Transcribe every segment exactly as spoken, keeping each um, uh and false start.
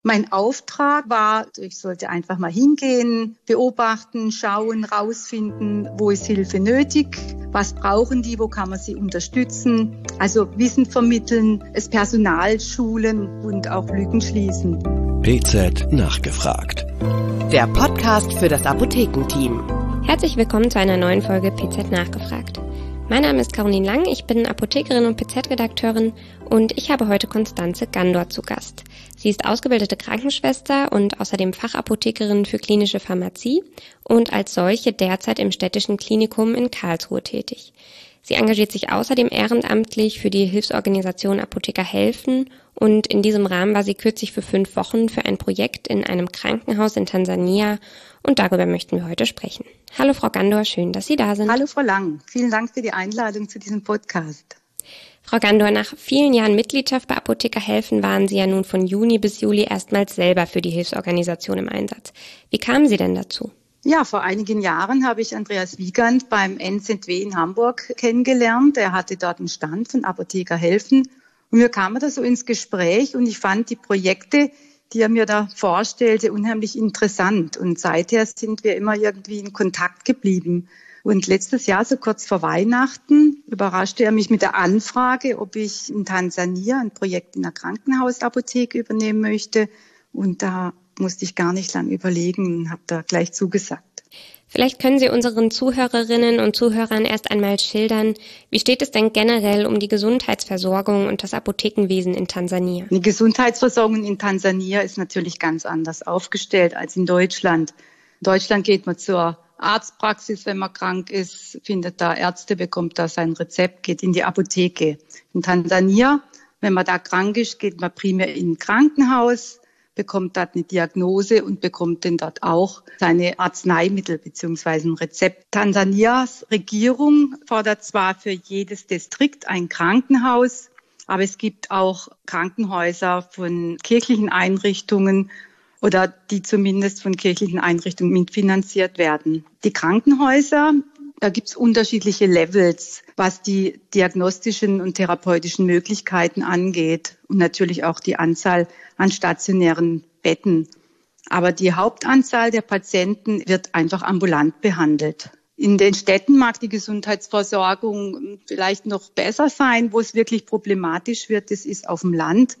Mein Auftrag war, ich sollte einfach mal hingehen, beobachten, schauen, rausfinden, wo ist Hilfe nötig, was brauchen die, wo kann man sie unterstützen, also Wissen vermitteln, das Personal schulen und auch Lücken schließen. P Z nachgefragt. Der Podcast für das Apothekenteam. Herzlich willkommen zu einer neuen Folge P Z nachgefragt. Mein Name ist Caroline Lang, ich bin Apothekerin und P Z-Redakteurin und ich habe heute Constanze Gandor zu Gast. Sie ist ausgebildete Krankenschwester und außerdem Fachapothekerin für klinische Pharmazie und als solche derzeit im Städtischen Klinikum in Karlsruhe tätig. Sie engagiert sich außerdem ehrenamtlich für die Hilfsorganisation Apotheker helfen und in diesem Rahmen war sie kürzlich für fünf Wochen für ein Projekt in einem Krankenhaus in Tansania und darüber möchten wir heute sprechen. Hallo Frau Gandor, schön, dass Sie da sind. Hallo Frau Lang, vielen Dank für die Einladung zu diesem Podcast. Frau Gandor, nach vielen Jahren Mitgliedschaft bei Apotheker helfen waren Sie ja nun von Juni bis Juli erstmals selber für die Hilfsorganisation im Einsatz. Wie kamen Sie denn dazu? Ja, vor einigen Jahren habe ich Andreas Wiegand beim N Z W in Hamburg kennengelernt. Er hatte dort einen Stand von Apotheker helfen und wir kamen da so ins Gespräch und ich fand die Projekte, die er mir da vorstellte, unheimlich interessant. Und seither sind wir immer irgendwie in Kontakt geblieben. Und letztes Jahr, so kurz vor Weihnachten, überraschte er mich mit der Anfrage, ob ich in Tansania ein Projekt in einer Krankenhausapotheke übernehmen möchte. Und da musste ich gar nicht lang überlegen und habe da gleich zugesagt. Vielleicht können Sie unseren Zuhörerinnen und Zuhörern erst einmal schildern, wie steht es denn generell um die Gesundheitsversorgung und das Apothekenwesen in Tansania? Die Gesundheitsversorgung in Tansania ist natürlich ganz anders aufgestellt als in Deutschland. In Deutschland geht man zur Arztpraxis, wenn man krank ist, findet da Ärzte, bekommt da sein Rezept, geht in die Apotheke. In Tansania, wenn man da krank ist, geht man primär in ein Krankenhaus, bekommt dort eine Diagnose und bekommt dann dort auch seine Arzneimittel bzw. ein Rezept. Tansanias Regierung fordert zwar für jedes Distrikt ein Krankenhaus, aber es gibt auch Krankenhäuser von kirchlichen Einrichtungen oder die zumindest von kirchlichen Einrichtungen mitfinanziert werden. Die Krankenhäuser, da gibt's unterschiedliche Levels, was die diagnostischen und therapeutischen Möglichkeiten angeht und natürlich auch die Anzahl an stationären Betten. Aber die Hauptanzahl der Patienten wird einfach ambulant behandelt. In den Städten mag die Gesundheitsversorgung vielleicht noch besser sein. Wo es wirklich problematisch wird, das ist auf dem Land.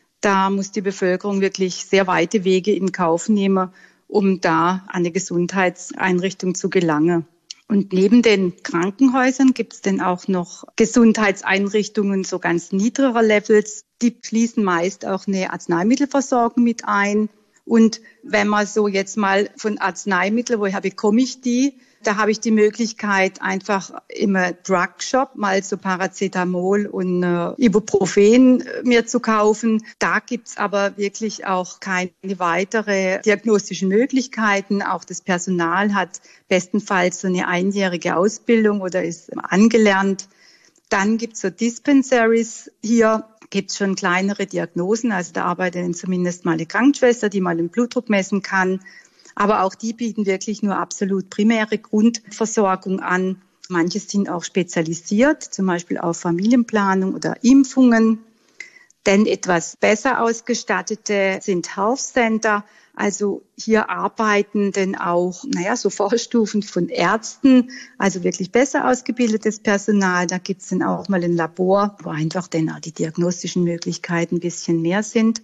Da muss die Bevölkerung wirklich sehr weite Wege in Kauf nehmen, um da an eine Gesundheitseinrichtung zu gelangen. Und neben den Krankenhäusern gibt es dann auch noch Gesundheitseinrichtungen so ganz niedriger Levels. Die schließen meist auch eine Arzneimittelversorgung mit ein. Und wenn man so jetzt mal von Arzneimitteln, woher bekomme ich die? Da habe ich die Möglichkeit, einfach im Drugshop mal so Paracetamol und äh, Ibuprofen mir zu kaufen. Da gibt's aber wirklich auch keine weitere diagnostischen Möglichkeiten. Auch das Personal hat bestenfalls so eine einjährige Ausbildung oder ist angelernt. Dann gibt's so Dispensaries. Hier gibt's schon kleinere Diagnosen. Also da arbeitet dann zumindest mal eine Krankenschwester, die mal den Blutdruck messen kann. Aber auch die bieten wirklich nur absolut primäre Grundversorgung an. Manche sind auch spezialisiert, zum Beispiel auf Familienplanung oder Impfungen. Denn etwas besser ausgestattete sind Health Center. Also hier arbeiten dann auch, naja, so Vorstufen von Ärzten, also wirklich besser ausgebildetes Personal. Da gibt's dann auch mal ein Labor, wo einfach dann auch die diagnostischen Möglichkeiten ein bisschen mehr sind.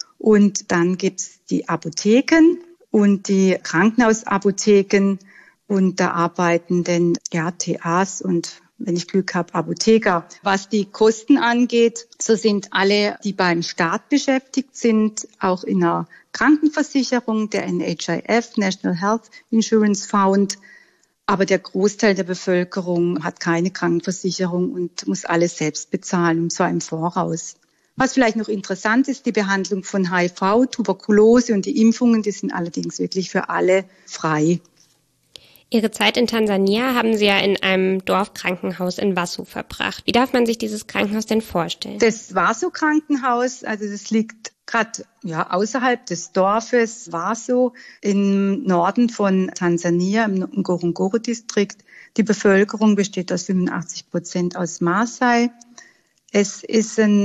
Und dann gibt's die Apotheken und die Krankenhausapotheken und da arbeiten dann ja T As und wenn ich Glück habe, Apotheker. Was die Kosten angeht, so sind alle, die beim Staat beschäftigt sind, auch in einer Krankenversicherung, der N H I F, National Health Insurance Fund. Aber der Großteil der Bevölkerung hat keine Krankenversicherung und muss alles selbst bezahlen, und zwar im Voraus. Was vielleicht noch interessant ist, die Behandlung von H I V, Tuberkulose und die Impfungen, die sind allerdings wirklich für alle frei. Ihre Zeit in Tansania haben Sie ja in einem Dorfkrankenhaus in Wasu verbracht. Wie darf man sich dieses Krankenhaus denn vorstellen? Das Wasu-Krankenhaus, also das liegt gerade ja außerhalb des Dorfes Wasu im Norden von Tansania, im Ngorongoro-Distrikt. Die Bevölkerung besteht aus fünfundachtzig Prozent aus Maasai. Es ist ein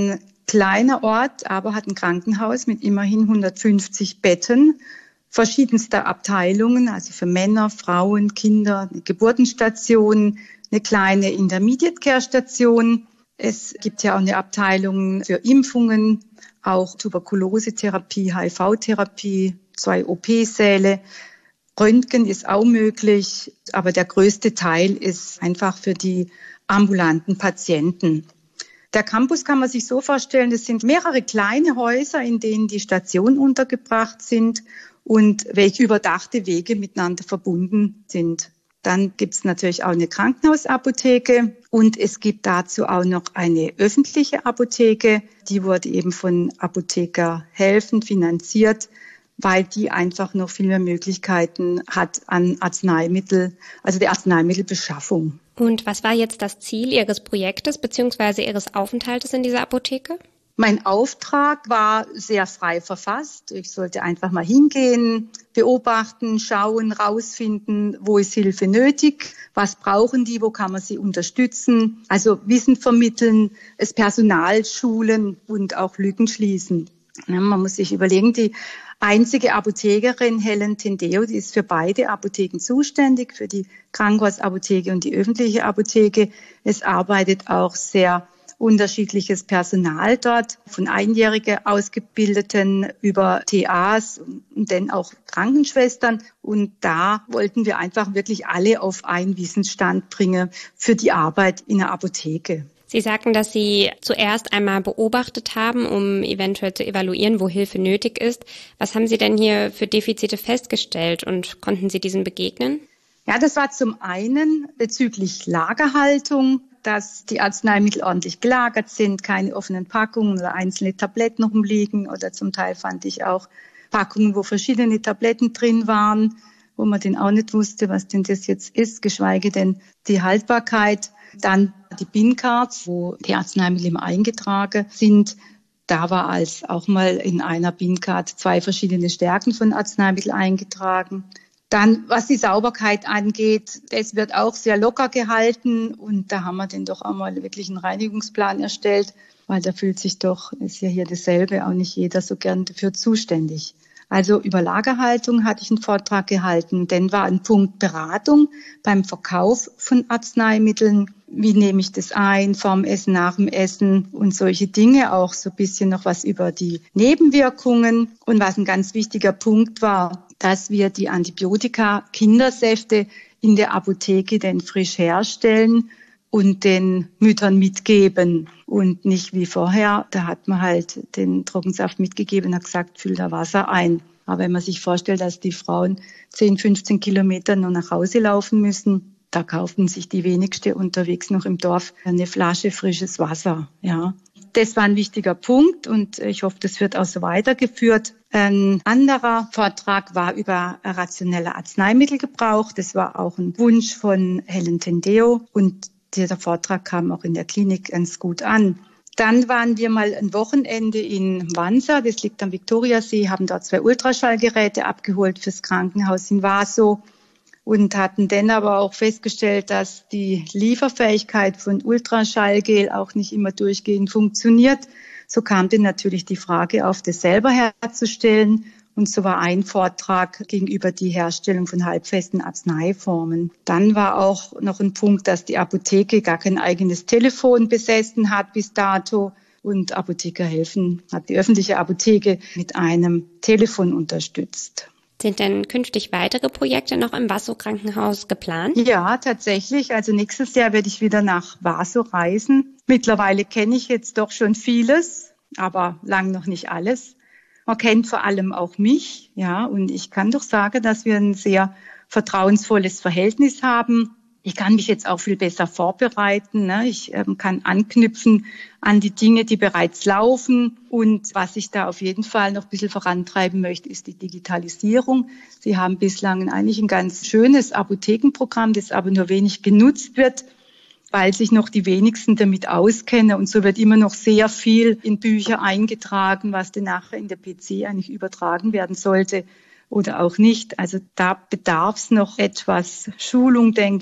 kleiner Ort, aber hat ein Krankenhaus mit immerhin hundertfünfzig Betten, verschiedenste Abteilungen, also für Männer, Frauen, Kinder, eine Geburtenstation, eine kleine Intermediate-Care-Station. Es gibt ja auch eine Abteilung für Impfungen, auch Tuberkulosetherapie, H I V-Therapie, zwei O P-Säle. Röntgen ist auch möglich, aber der größte Teil ist einfach für die ambulanten Patienten. Der Campus kann man sich so vorstellen, es sind mehrere kleine Häuser, in denen die Stationen untergebracht sind und welche überdachte Wege miteinander verbunden sind. Dann gibt es natürlich auch eine Krankenhausapotheke und es gibt dazu auch noch eine öffentliche Apotheke. Die wurde eben von Apotheker Helfen finanziert, weil die einfach noch viel mehr Möglichkeiten hat an Arzneimittel, also der Arzneimittelbeschaffung. Und was war jetzt das Ziel Ihres Projektes bzw. Ihres Aufenthaltes in dieser Apotheke? Mein Auftrag war sehr frei verfasst. Ich sollte einfach mal hingehen, beobachten, schauen, rausfinden, wo ist Hilfe nötig, was brauchen die, wo kann man sie unterstützen. Also Wissen vermitteln, das Personal schulen und auch Lücken schließen. Ja, man muss sich überlegen, die einzige Apothekerin, Helen Tendeo, die ist für beide Apotheken zuständig, für die Krankenhausapotheke und die öffentliche Apotheke. Es arbeitet auch sehr unterschiedliches Personal dort, von einjährige Ausgebildeten über T As und dann auch Krankenschwestern. Und da wollten wir einfach wirklich alle auf einen Wissensstand bringen für die Arbeit in der Apotheke. Sie sagten, dass Sie zuerst einmal beobachtet haben, um eventuell zu evaluieren, wo Hilfe nötig ist. Was haben Sie denn hier für Defizite festgestellt und konnten Sie diesen begegnen? Ja, das war zum einen bezüglich Lagerhaltung, dass die Arzneimittel ordentlich gelagert sind, keine offenen Packungen oder einzelne Tabletten rumliegen. Oder zum Teil fand ich auch Packungen, wo verschiedene Tabletten drin waren, wo man denn auch nicht wusste, was denn das jetzt ist, geschweige denn die Haltbarkeit. Dann die Bin-Cards, wo die Arzneimittel immer eingetragen sind. Da war als auch mal in einer Bin-Card zwei verschiedene Stärken von Arzneimitteln eingetragen. Dann, was die Sauberkeit angeht, es wird auch sehr locker gehalten und da haben wir dann doch auch mal wirklich einen Reinigungsplan erstellt, weil da fühlt sich doch, ist ja hier dasselbe, auch nicht jeder so gern dafür zuständig. Also über Lagerhaltung hatte ich einen Vortrag gehalten. Dann war ein Punkt Beratung beim Verkauf von Arzneimitteln. Wie nehme ich das ein, vorm Essen, nach dem Essen und solche Dinge. Auch so ein bisschen noch was über die Nebenwirkungen. Und was ein ganz wichtiger Punkt war, dass wir die Antibiotika, Kindersäfte in der Apotheke denn frisch herstellen und den Müttern mitgeben und nicht wie vorher. Da hat man halt den Trockensaft mitgegeben und hat gesagt, füll da Wasser ein. Aber wenn man sich vorstellt, dass die Frauen zehn, fünfzehn Kilometer nur nach Hause laufen müssen, da kauften sich die wenigsten unterwegs noch im Dorf eine Flasche frisches Wasser. Ja, das war ein wichtiger Punkt und ich hoffe, das wird auch so weitergeführt. Ein anderer Vortrag war über rationelle Arzneimittelgebrauch. Das war auch ein Wunsch von Helen Tendeo und dieser Vortrag kam auch in der Klinik ganz gut an. Dann waren wir mal ein Wochenende in Vansa, das liegt am Viktoriasee, haben dort zwei Ultraschallgeräte abgeholt fürs Krankenhaus in Vaso und hatten dann aber auch festgestellt, dass die Lieferfähigkeit von Ultraschallgel auch nicht immer durchgehend funktioniert. So kam dann natürlich die Frage auf, das selber herzustellen. Und so war ein Vortrag gegenüber die Herstellung von halbfesten Arzneiformen. Dann war auch noch ein Punkt, dass die Apotheke gar kein eigenes Telefon besessen hat bis dato. Und Apotheker Helfen hat die öffentliche Apotheke mit einem Telefon unterstützt. Sind denn künftig weitere Projekte noch im Vaso-Krankenhaus geplant? Ja, tatsächlich. Also nächstes Jahr werde ich wieder nach Vaso reisen. Mittlerweile kenne ich jetzt doch schon vieles, aber lang noch nicht alles. Man kennt vor allem auch mich, ja, und ich kann doch sagen, dass wir ein sehr vertrauensvolles Verhältnis haben. Ich kann mich jetzt auch viel besser vorbereiten, ne? Ich ähm, kann anknüpfen an die Dinge, die bereits laufen. Und was ich da auf jeden Fall noch ein bisschen vorantreiben möchte, ist die Digitalisierung. Sie haben bislang eigentlich ein ganz schönes Apothekenprogramm, das aber nur wenig genutzt wird, weil sich noch die wenigsten damit auskennen. Und so wird immer noch sehr viel in Bücher eingetragen, was dann nachher in der P C eigentlich übertragen werden sollte oder auch nicht. Also da bedarf es noch etwas Schulung, denke ich.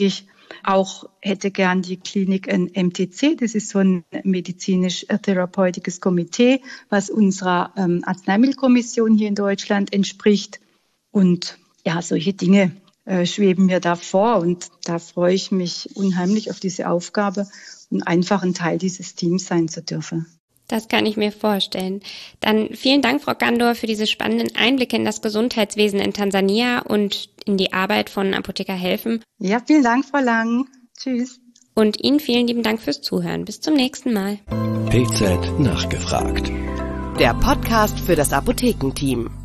Auch hätte gern die Klinik ein M T C, das ist so ein medizinisch-therapeutisches Komitee, was unserer ähm, Arzneimittelkommission hier in Deutschland entspricht. Und ja, solche Dinge äh, schweben mir da vor und da freue ich mich unheimlich auf diese Aufgabe und einfach ein Teil dieses Teams sein zu dürfen. Das kann ich mir vorstellen. Dann vielen Dank, Frau Gandor, für diese spannenden Einblicke in das Gesundheitswesen in Tansania und in die Arbeit von Apotheker helfen. Ja, vielen Dank, Frau Lang. Tschüss. Und Ihnen vielen lieben Dank fürs Zuhören. Bis zum nächsten Mal. P Z nachgefragt. Der Podcast für das Apothekenteam.